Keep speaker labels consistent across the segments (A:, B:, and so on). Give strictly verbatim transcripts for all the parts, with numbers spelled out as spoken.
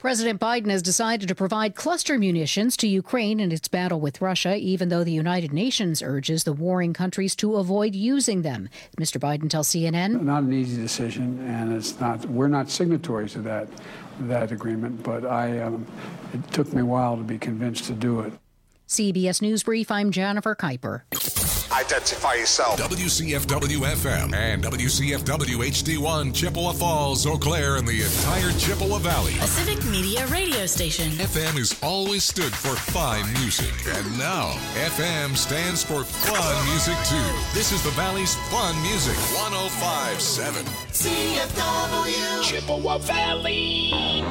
A: President Biden has decided to provide cluster munitions to Ukraine in its battle with Russia, even though the United Nations urges the warring countries to avoid using them. Mister Biden tells C N N.
B: Not an easy decision, and it's not. We're not signatories to that that agreement, but I. Um, it took me a while to be convinced to do it.
A: C B S News Brief. I'm Jennifer Kuiper.
C: Identify yourself.
D: W C F W F M and W C F W H D one, Chippewa Falls, Eau Claire, and the entire Chippewa Valley.
E: A civic media radio station.
D: F M has always stood for fine music, and now F M stands for fun music too. This is the Valley's fun music. one oh five point seven
C: C F W
F: Chippewa Valley.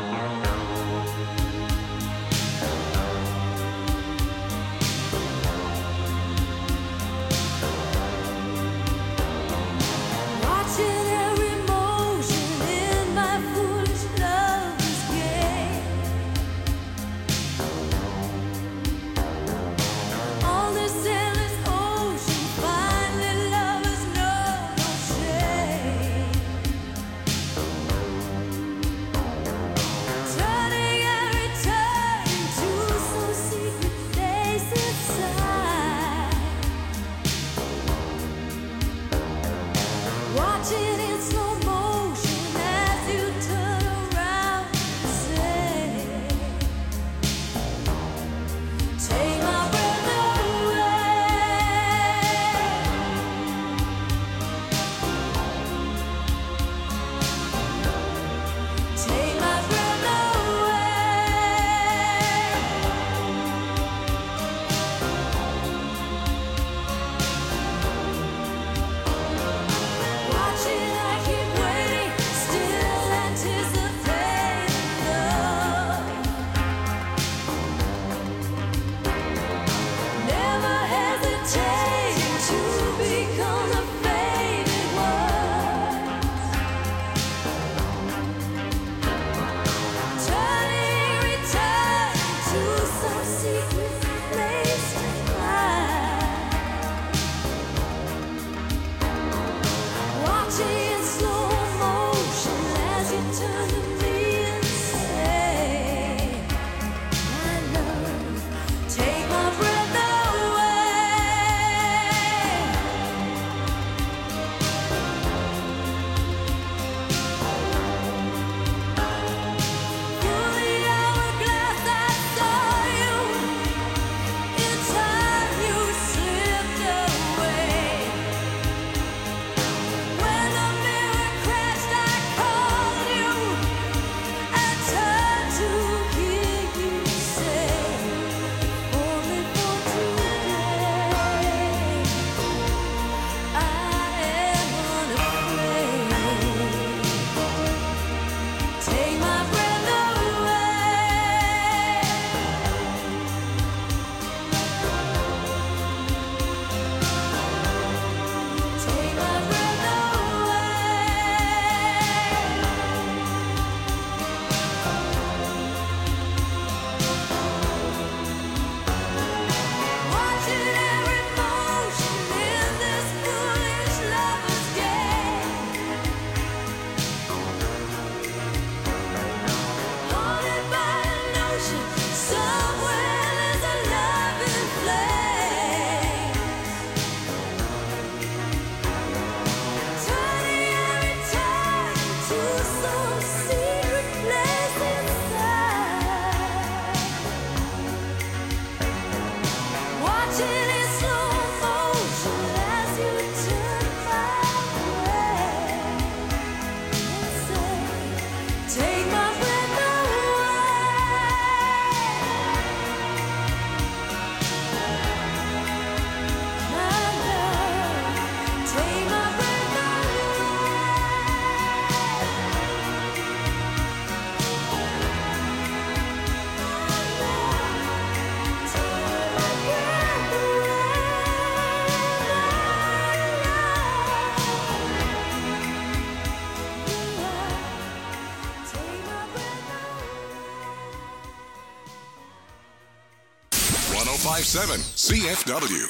D: one oh five point seven C F W.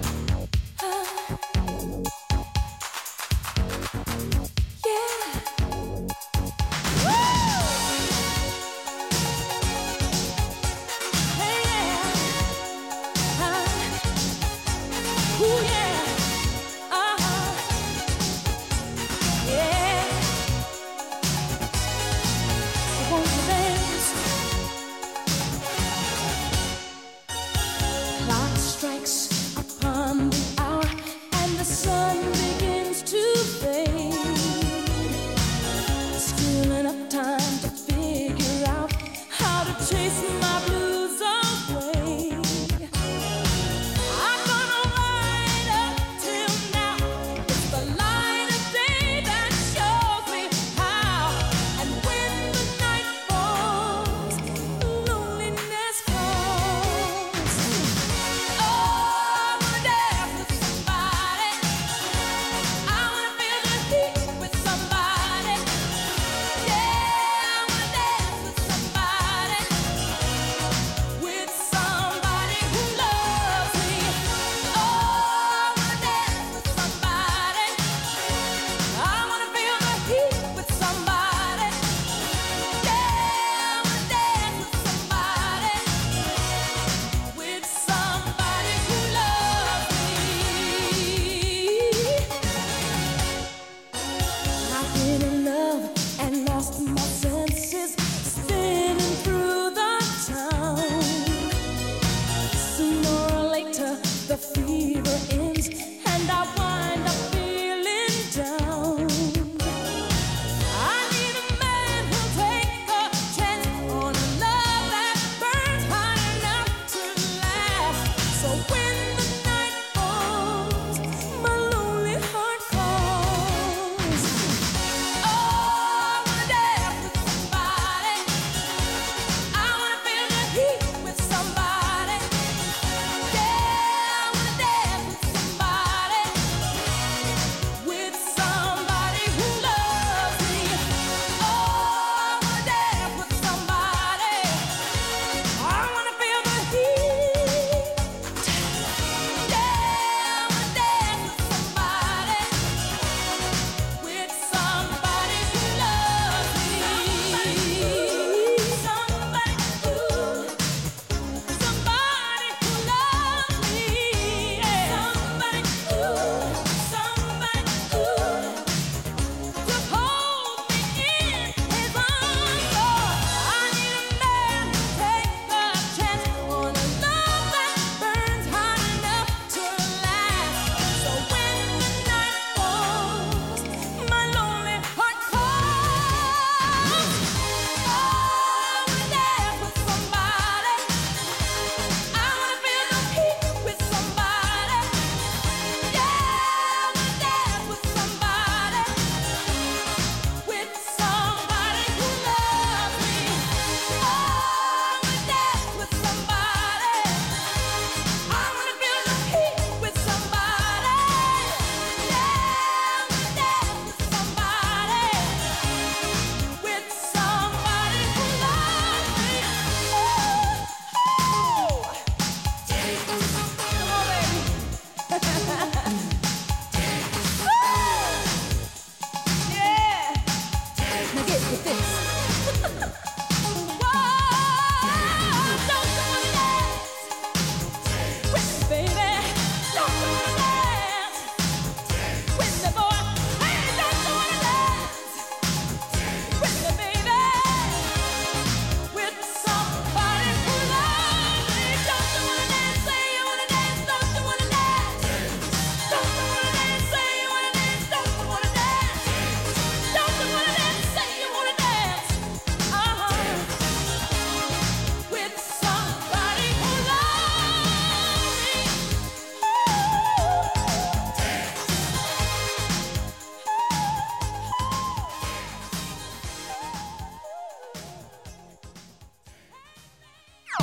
G: Yeah.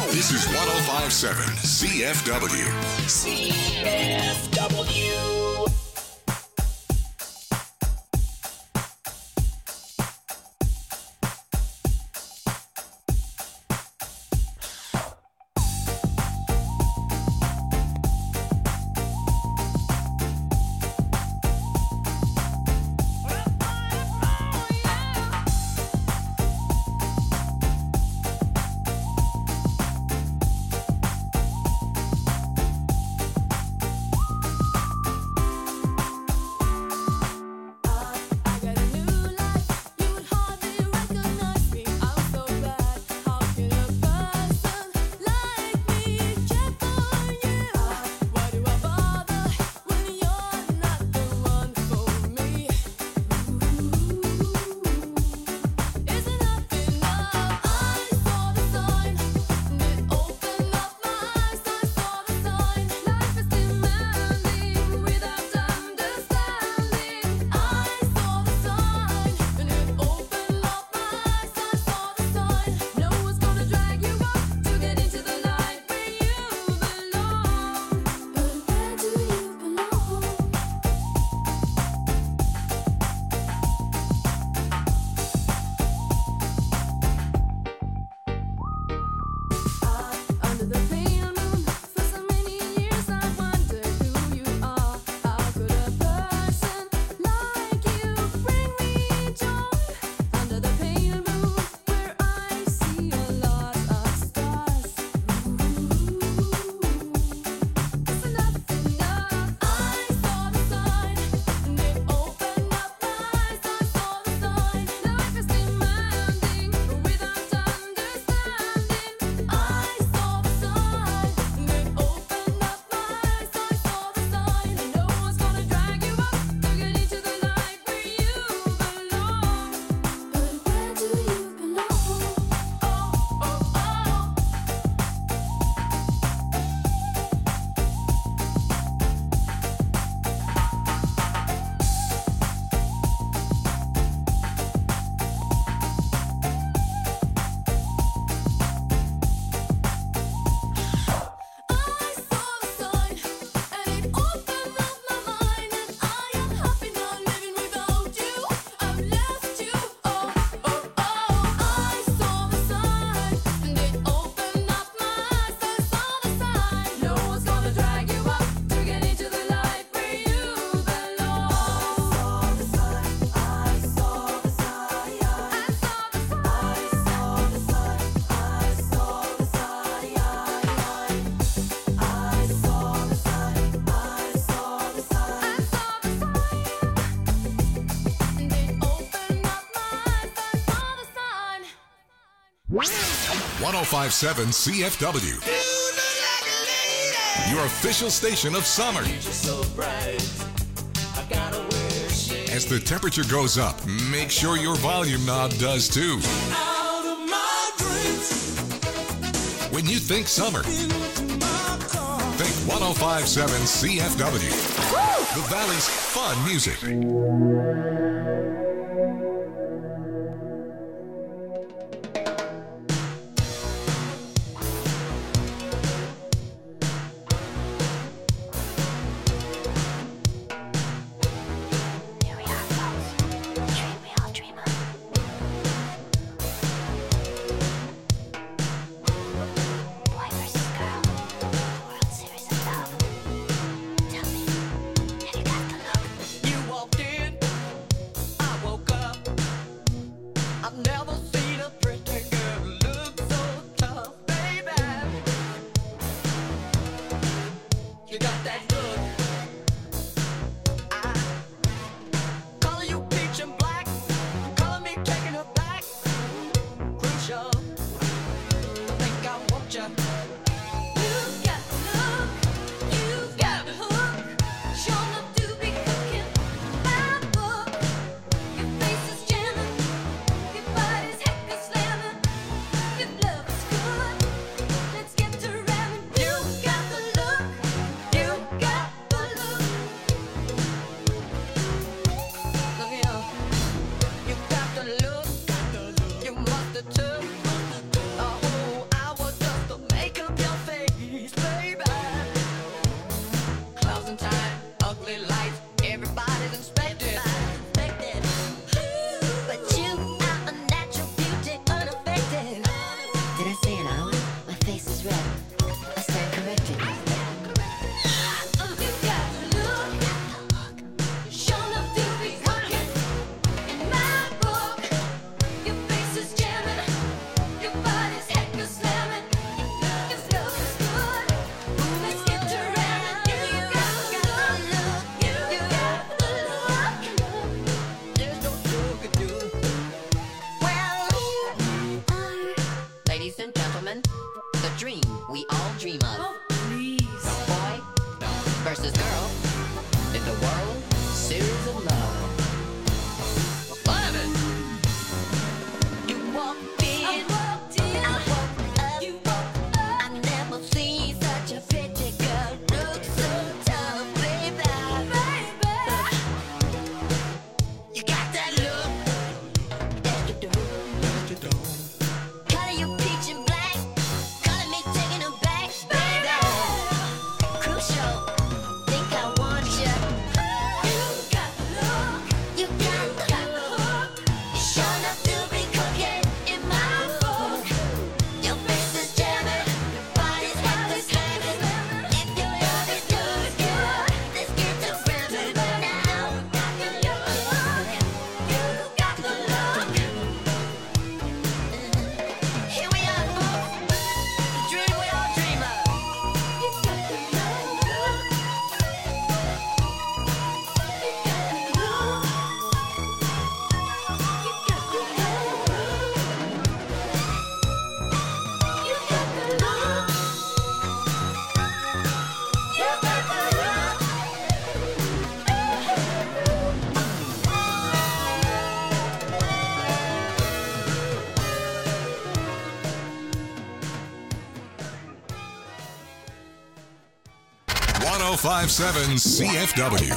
D: This is one oh five point seven C F W.
F: C F W.
D: one oh five point seven C F W. Your official station of summer. As the temperature goes up, make sure your volume knob does too. When you think summer, think one oh five point seven C F W. The Valley's fun music.
G: Your face is jamming, your body's
D: oh five point seven C F W.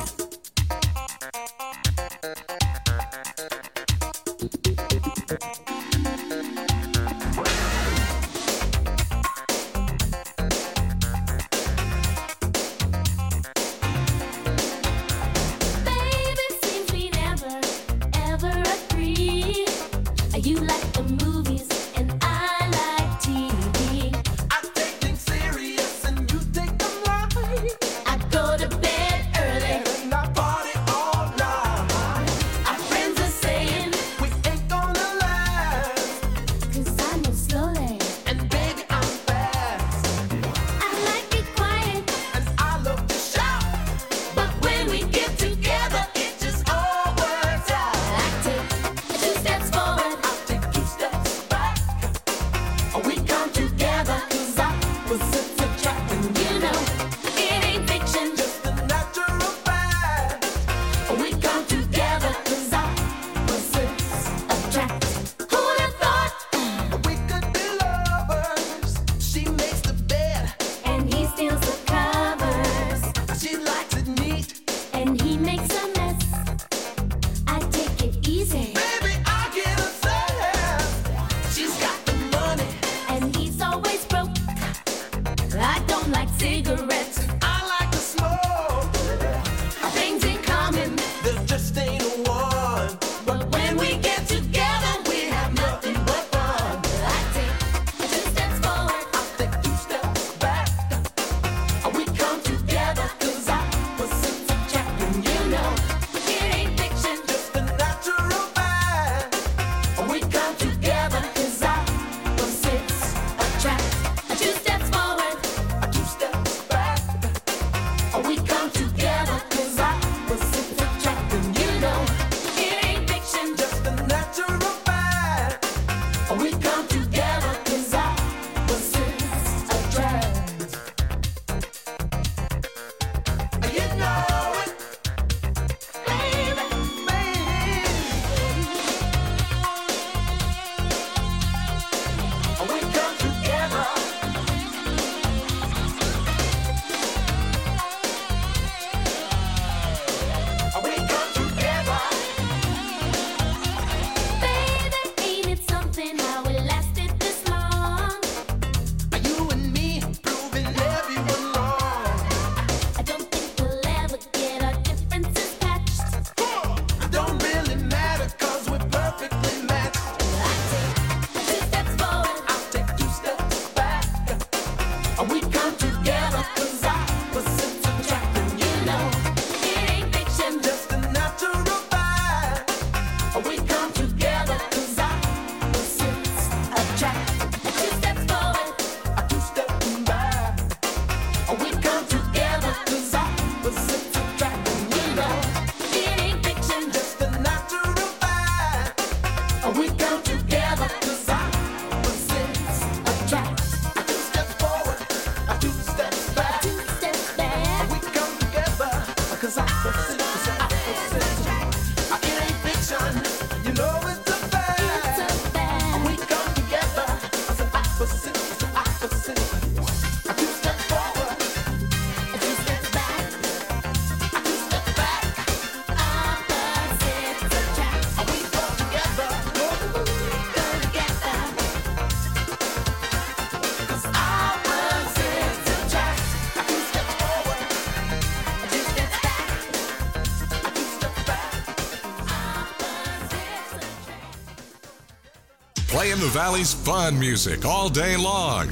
D: Playing the Valley's fun music all day long.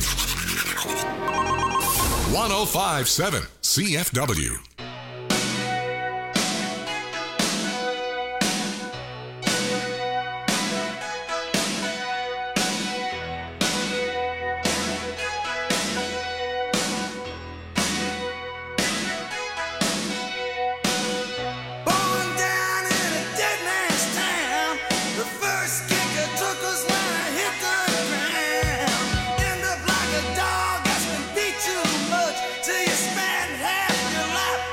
D: one oh five point seven C F W.
G: Till you spend half your life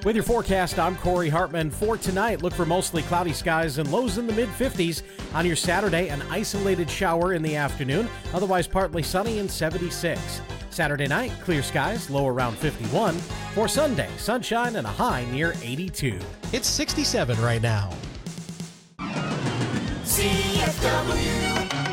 G: With your forecast, I'm Corey Hartman. For tonight, look for mostly cloudy skies and lows in the mid-fifties. On your Saturday, an isolated shower in the afternoon, otherwise partly sunny and seventy-six. Saturday night, clear skies, low around fifty-one. For Sunday, sunshine and a high near eighty-two.
H: It's sixty-seven right now.
C: C F W.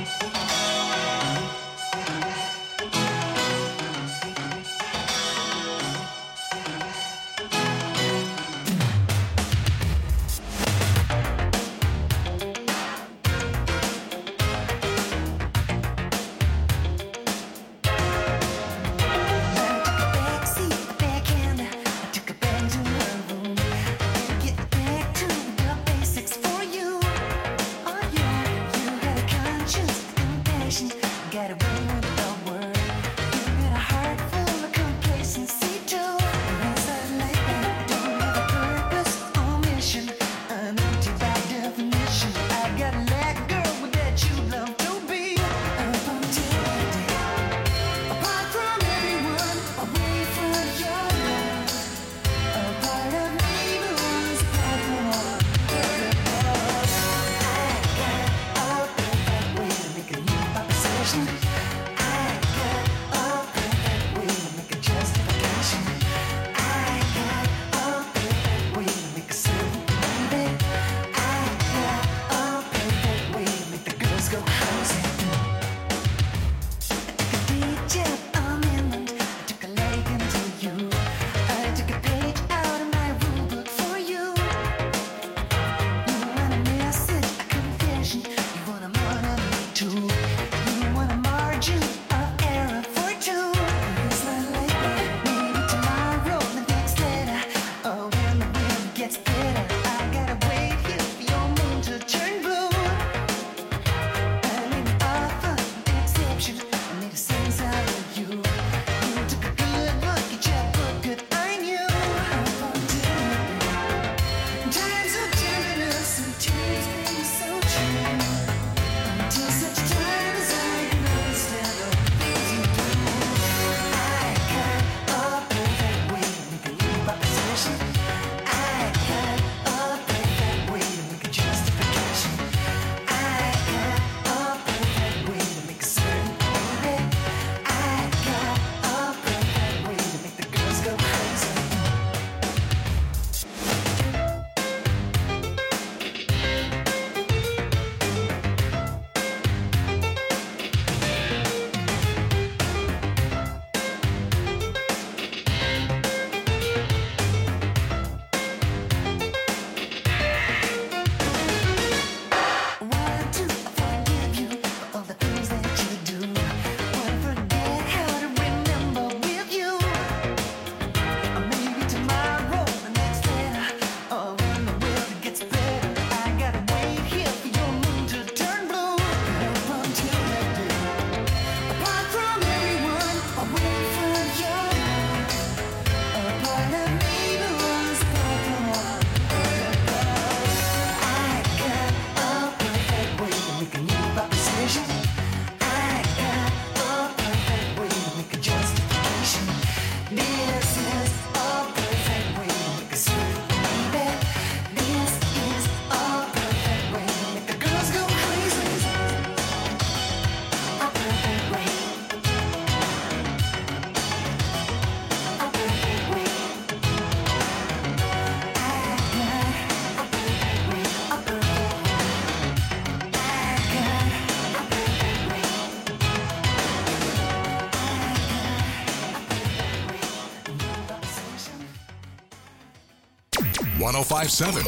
D: one oh five point seven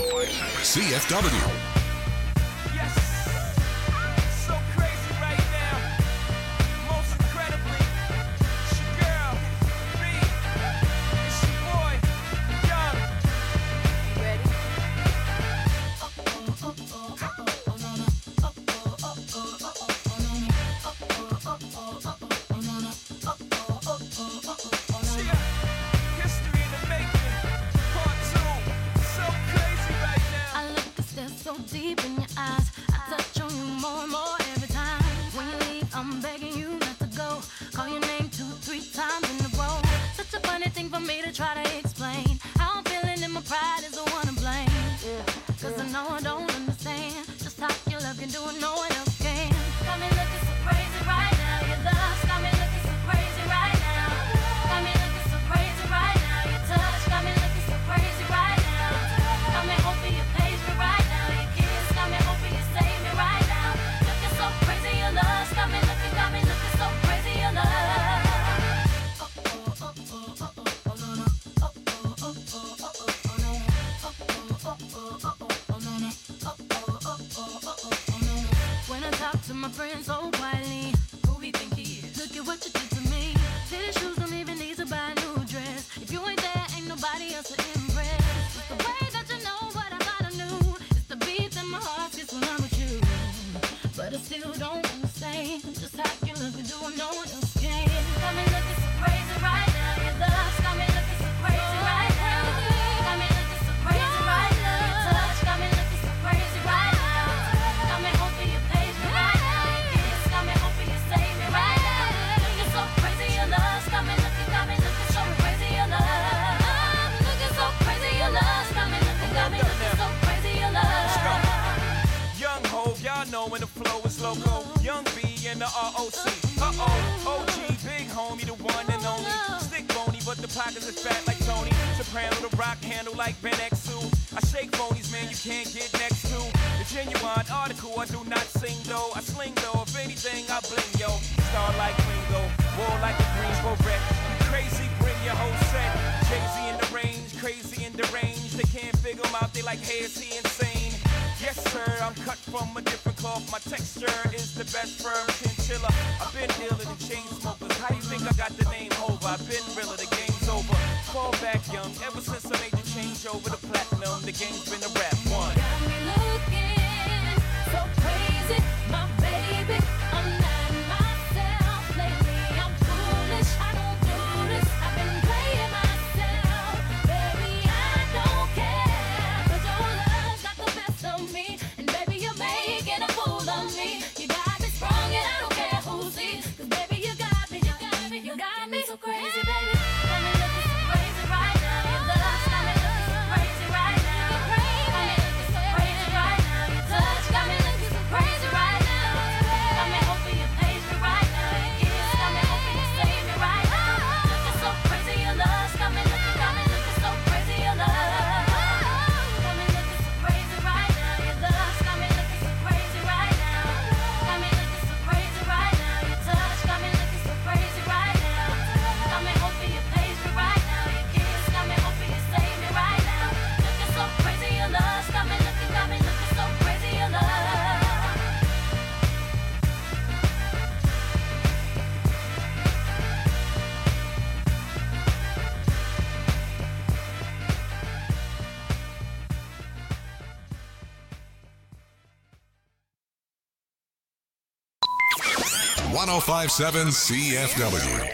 D: C F W.
I: So know when the flow is loco. Young B and the R O C. Uh-oh, O G, big homie, the one and only. Stick bony, but the pockets is fat like Tony. Soprano, the rock handle like Ben X two. I shake phonies, man, you can't get next to. The genuine article, I do not sing though. I sling though, if anything, I bling, yo. Star like Ringo, war like a Greensboro wreck. Crazy, bring your whole set. Jay-Z in the range, crazy in the range. They can't figure him out, they like, hey, is he insane? Yes, sir, I'm cut from a different cloth. My texture is the best firm chinchilla. I've been dealing in chain smokers. How you think I got the name over? I've been realer, the game's over. Fall back young, ever since I made the change over to platinum, the game's been a rap one.
C: Got me looking so crazy, my baby. I'm not myself lately. I'm foolish, I don't do this. I've been playing myself, baby. I don't care, 'cause your love's got the best of me, and baby you're making a fool of me. You got me sprung, and I don't care who sees, 'cause baby you got me, you got me, you got me so crazy, baby. Got me looking so crazy right now. Your love's got me looking so crazy right now. Got me looking so crazy right now. Your touch got me looking so crazy right now. Got me hoping you page me right now. Your kiss got me hoping you save me right now. Looking so crazy, your love's got me looking, got me looking so crazy, your love. Got me looking so crazy right now. Your love's got me looking so crazy right now. Got me looking so crazy right now. Your touch got me looking so crazy right now. Got me hoping you page me right now. Your kiss got me hoping you save me right now. Looking so crazy, your love's got me looking, got me looking so crazy, your love.
D: one oh five point seven C F W.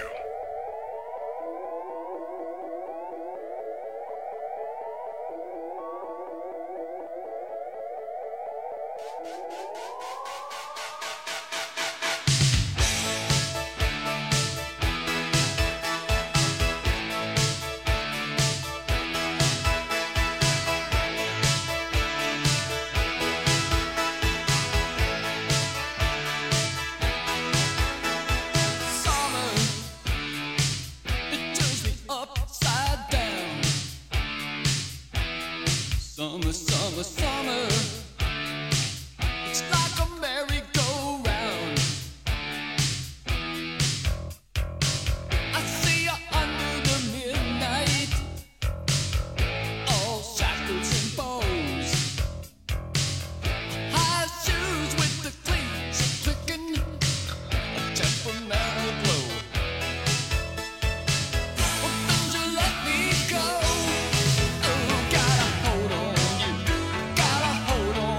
J: Summer, summer, summer. It's like a merry-go-round. I see you under the midnight, all shackles and bows. High shoes with the cleats clicking, a temperamental glow. Well, don't you let me go. Oh, got a hold on you, got a hold on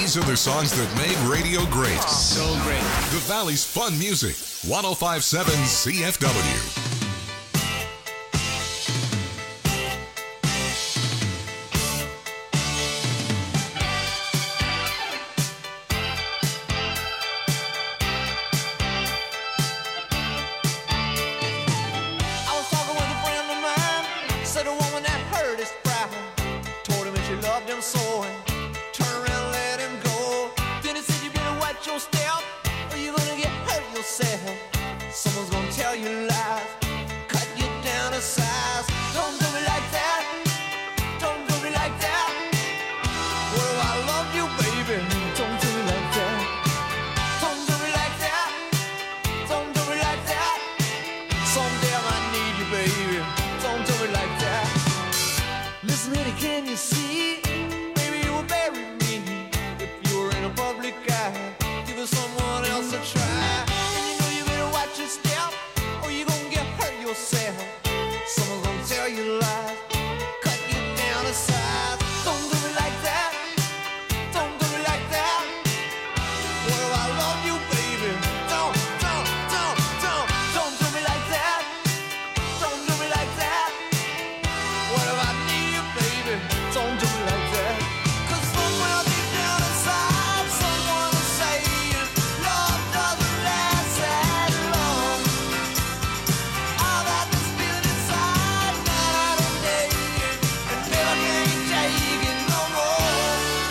D: These are the songs that made radio great.
F: So great.
D: The Valley's Fun Music. one oh five point seven C F W.
J: I was talking with a friend of mine, said a woman that hurt his pride, told him that she loved him so, and turned around and let him go. Then he said, you better watch your step, or you're gonna get hurt yourself. Someone's gonna tell you lies, cut you down to size. Don't do me like that, don't do me like that. What if I love you, baby? Don't do me like that. Don't do me like that, don't do me like that. Someday I might need you, baby. Don't do me like that. Listen, lady, can you see? Maybe you will bury me if you were in a public eye. Give us someone else a try. And you know you better watch your step, or you gonna get hurt yourself. Someone's gonna tell you lies, cut you down to size. Don't do me like that. Don't do me like that. What if I love you, baby? Don't, don't, don't, don't, don't do me like that. Don't do me like that. What if I need you, baby? Don't do me like that. 'Cause somewhere deep down inside, someone is saying love doesn't last that long. All that is feeling inside, night and day, and never can take it no more.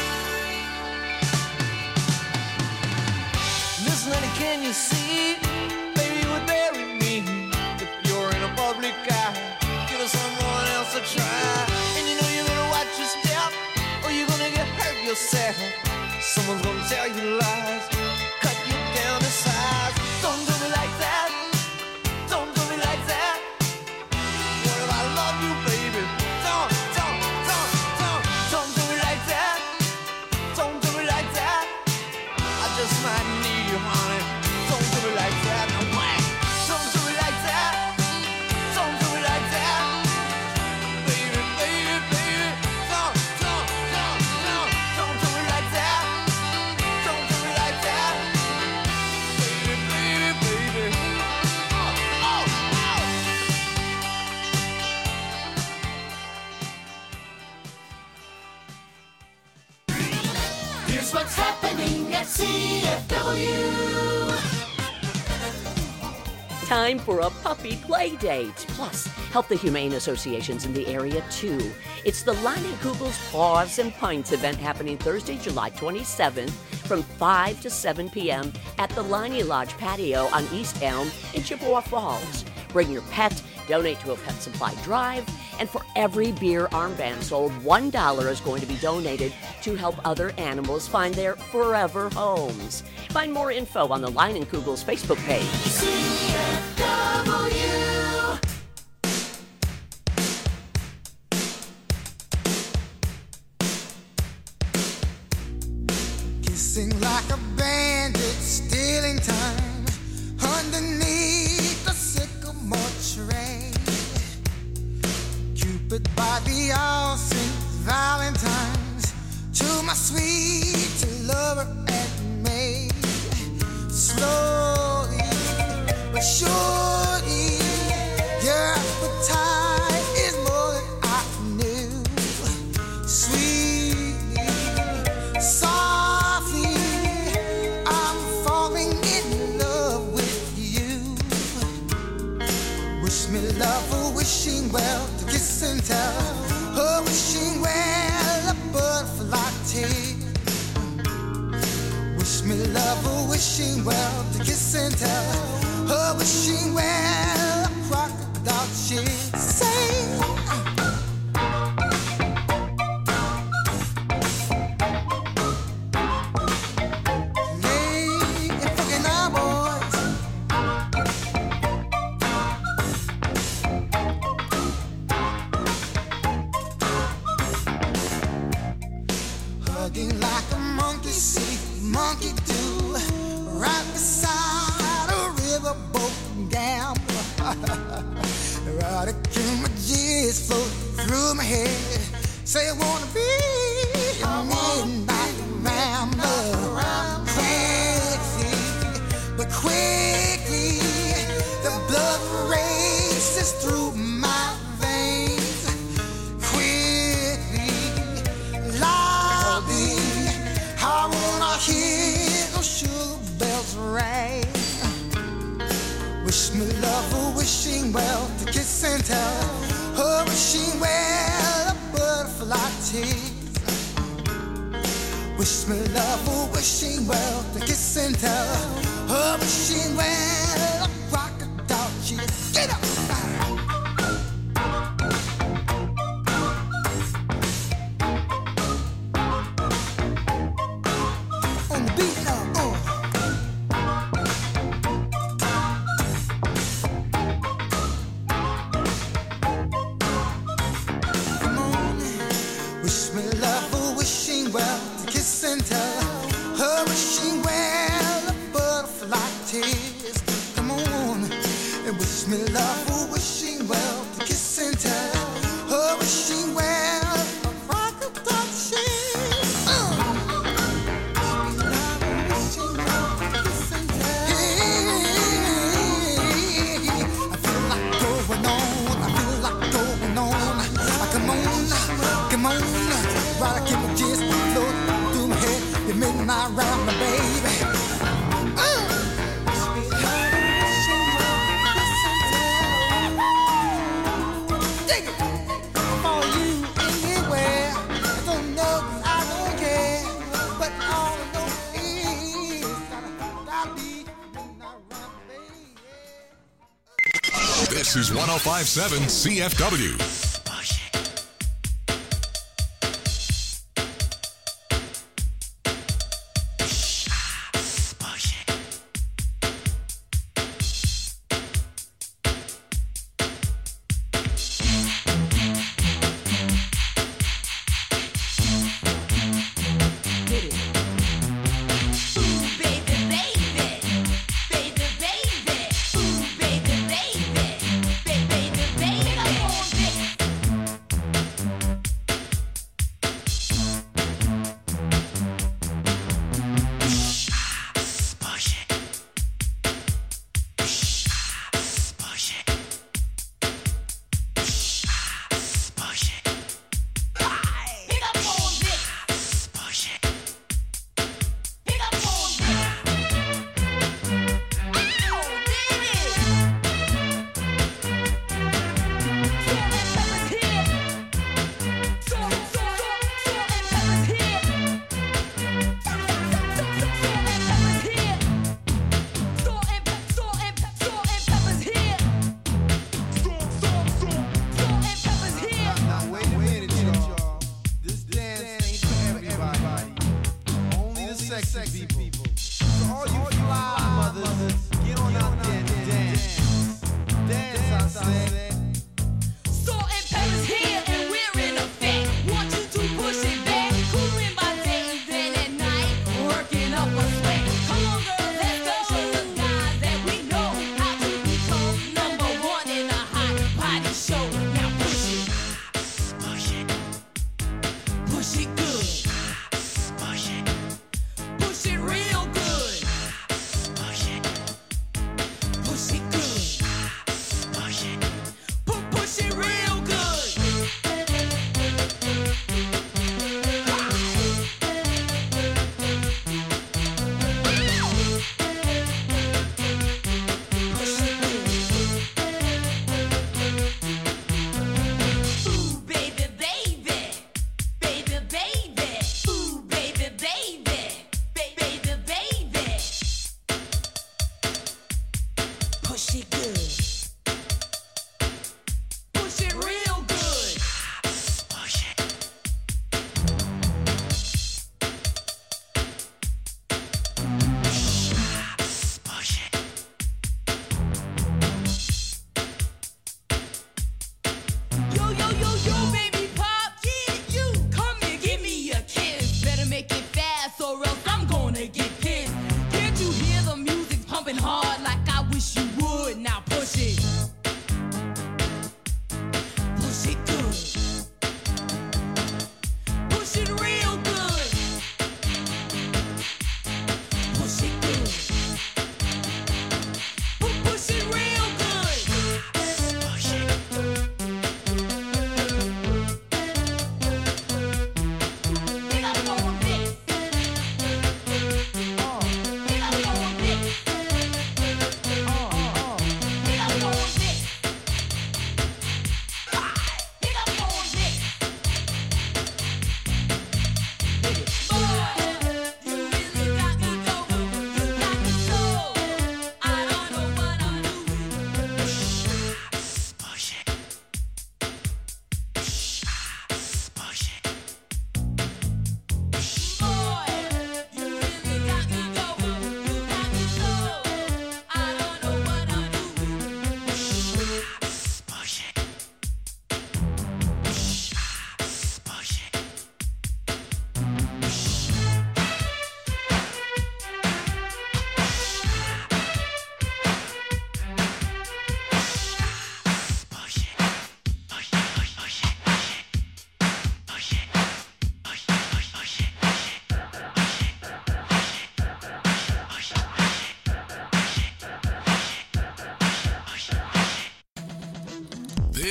J: Listen, honey, can you see? Baby, you would bury me if you're in a public eye. Give us someone else a try. And you know you better watch your step, or you're gonna get hurt yourself. Someone's gonna tell you lies, cut you down to size. Don't do me like that. Don't do me like that. What if I love you, baby? Don't, don't, don't, don't, don't do me like that. Don't do me like that. I just might need you, honey. Don't do me like that. No way. Don't do me like that. Don't do me like that. Baby, baby, baby. Don't, don't, don't, don't, don't do me like that. Don't do me like that. Baby, baby, baby. Oh, oh, oh.
C: Here's what's happening at C F W.
K: Time for a puppy play date. Plus, help the humane associations in the area too. It's the Leinenkugel's Paws and Pints event happening Thursday, July twenty-seventh from five to seven p.m. at the Leinie Lodge patio on East Elm in Chippewa Falls. Bring your pet, donate to a pet supply drive, and for every beer armband sold, one dollar is going to be donated to help other animals find their forever homes. Find more info on the Leinenkugel's Facebook page.
C: C F W.
J: Kissing like a bandit, stealing time underneath the sycamore tree. Cupid by the all Saint Valentine's to my sweet lover and maid. Slowly but surely, your appetite is more than I knew. Sweetly, softly, I'm falling in love with you. Wish me love, a wishing well, to kiss and tell, a wishing well, a butterfly tale. Wish me love, a wishing well, to kiss and tell, a wishing well, a crocodile she'd say. Hey, you fucking now, boys. Hugging like a monkey see, monkey do, right beside a riverboat gambler. Erotic images float through my head. Say I wanna be a midnight rambler. well to kiss and tell her wishing well a butterfly tease. Wish me love, oh, wishing well to kiss and tell her wishing well a crocodile cheese. Get up! On the beat now, oh. Come on, wish me love, oh, wishing well to kiss and tell her wishing well a butterfly tears. Come on, and wish me love, oh, wishing well to kiss and tell her wishing well a crocodile cheese. Uh. Come on, right, I keep my gist float through my head. You make my round, my baby. Uh. Dig it. For you anywhere. I don't know 'cause I don't care. But all I know is gotta, gotta be when I run, baby.
D: This is one oh five point seven C F W.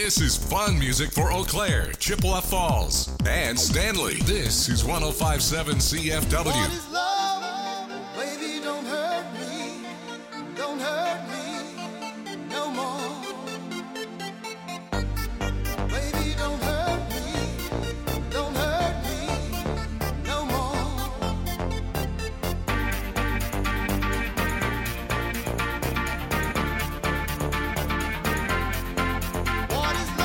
D: This is fun music for Eau Claire, Chippewa Falls, and Stanley. This is one oh five point seven C F W.
J: What is love? Baby, don't hurt me. Don't hurt me no more. Baby, don't hurt me. Don't hurt me no more. What is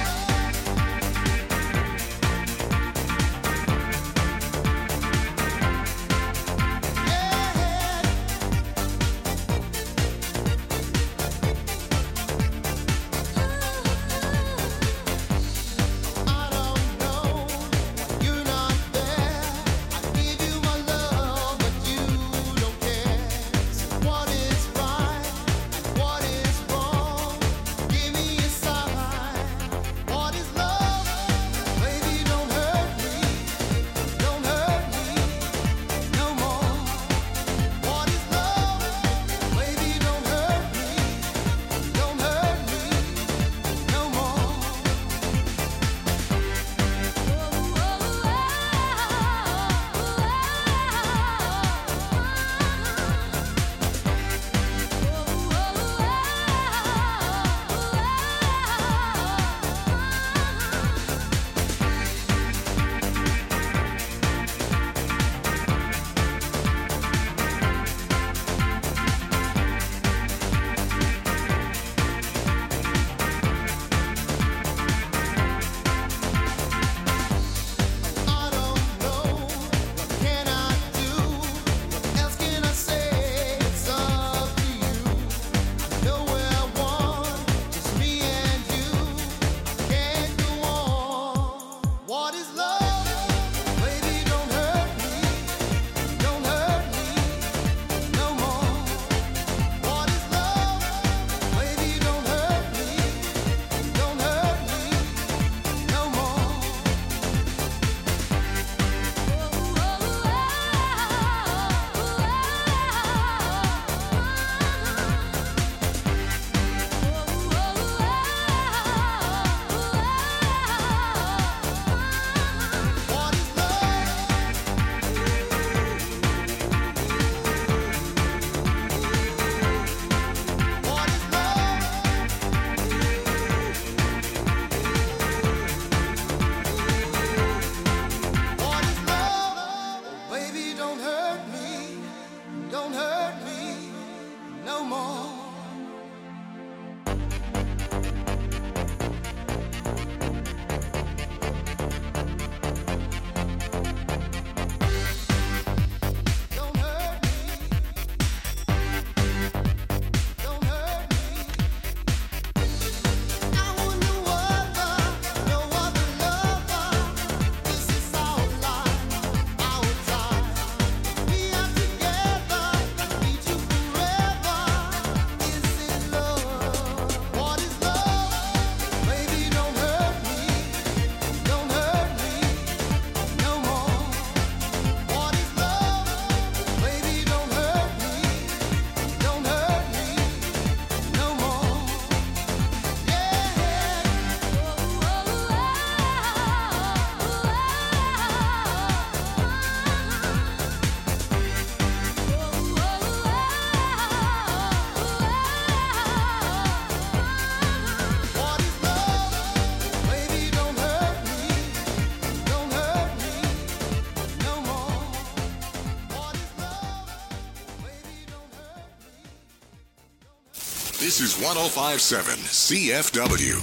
D: This is one oh five point seven C F W.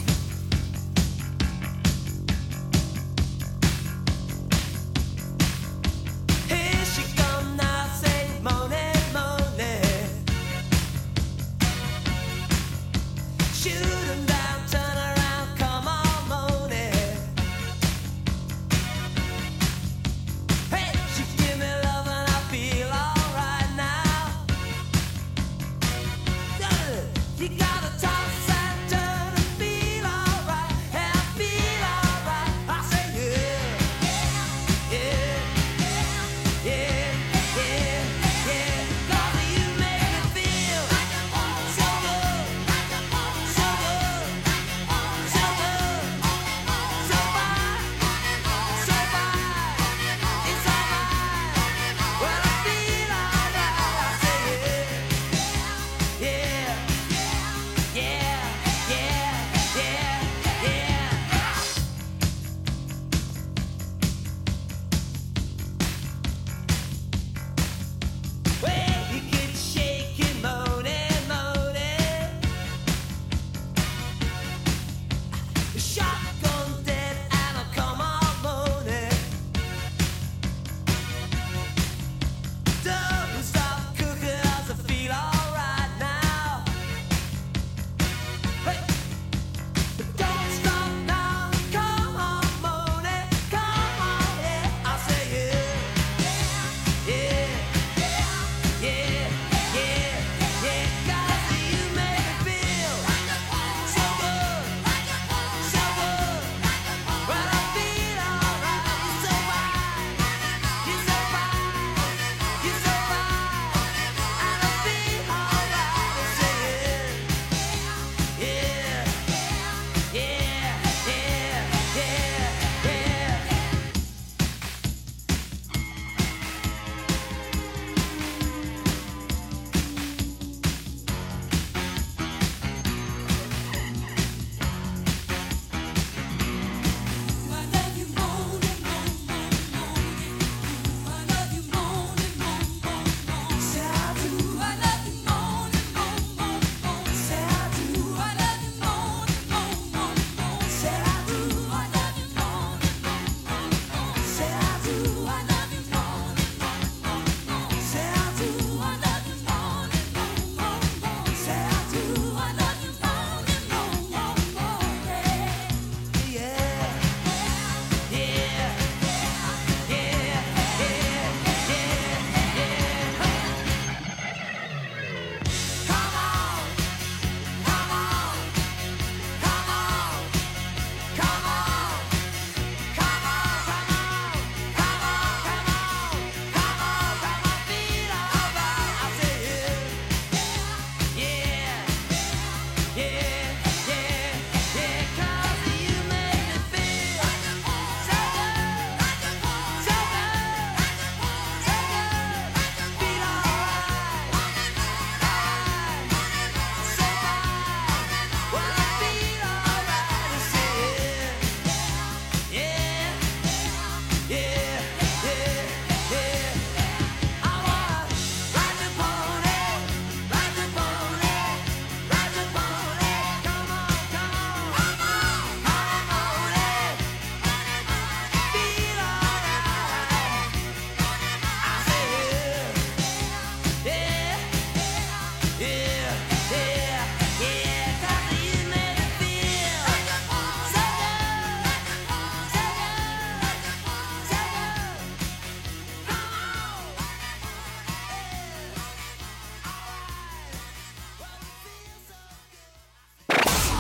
J: Here she come now, say morning, morning. Shoot 'em down, turn around, come on, morning. Hey, she give me love and I feel alright now. You gotta toss and turn and feel alright.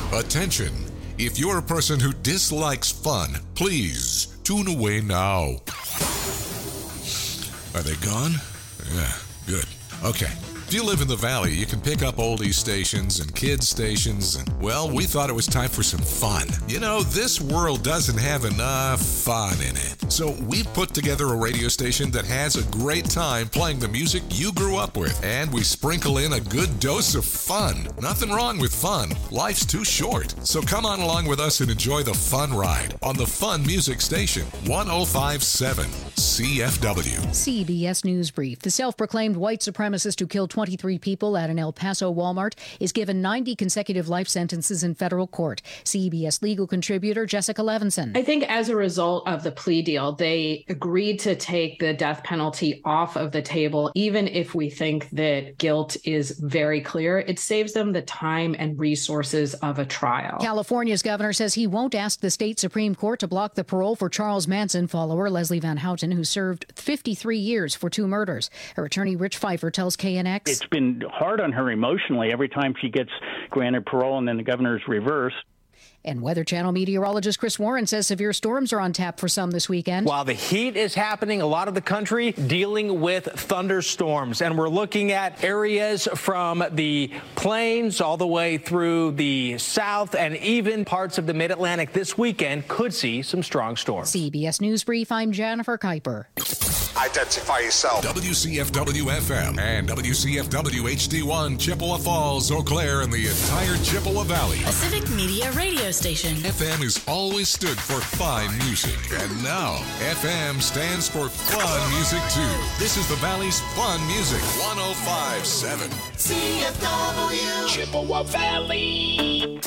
D: Attention. If you're a person who dislikes fun, please tune away now. Are they gone? Yeah, good. Okay. If you live in the Valley, you can pick up oldies stations and kids stations, and, well, we thought it was time for some fun. You know, this world doesn't have enough fun in it. So we've put together a radio station that has a great time playing the music you grew up with, and we sprinkle in a good dose of fun. Nothing wrong with fun. Life's too short. So come on along with us and enjoy the fun ride on the Fun Music Station, one oh five point seven C F W.
A: C B S News Brief. The self-proclaimed white supremacist who killed twenty-three people at an El Paso Walmart is given ninety consecutive life sentences in federal court. C B S legal contributor Jessica Levinson.
L: I think as a result of the plea deal, they agreed to take the death penalty off of the table. Even if we think that guilt is very clear, it saves them the time and resources of a trial.
A: California's governor says he won't ask the state Supreme Court to block the parole for Charles Manson follower Leslie Van Houten, who served fifty-three years for two murders. Her attorney Rich Pfeiffer tells K N X.
M: It's been hard on her emotionally every time she gets granted parole and then the governor's reversed.
A: And Weather Channel meteorologist Chris Warren says severe storms are on tap for some this weekend.
N: While the heat is happening, a lot of the country dealing with thunderstorms. And we're looking at areas from the plains all the way through the south, and even parts of the mid-Atlantic this weekend could see some strong storms.
A: C B S News Brief, I'm Jennifer Kuiper.
D: Identify yourself. W C F W F M and W C F W H D one, Chippewa Falls, Eau Claire, and the entire Chippewa Valley.
E: A Civic Media radio station.
D: F M has always stood for fine music, and now F M stands for fun music too. This is the Valley's fun music, one oh five point seven
F: C F W Chippewa Valley.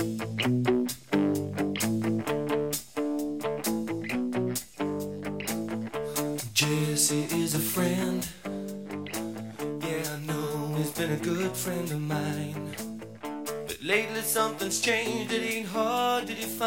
J: Jesse is a friend. Yeah, I know he's been a good friend of mine. But lately something's changed. It ain't hard to define.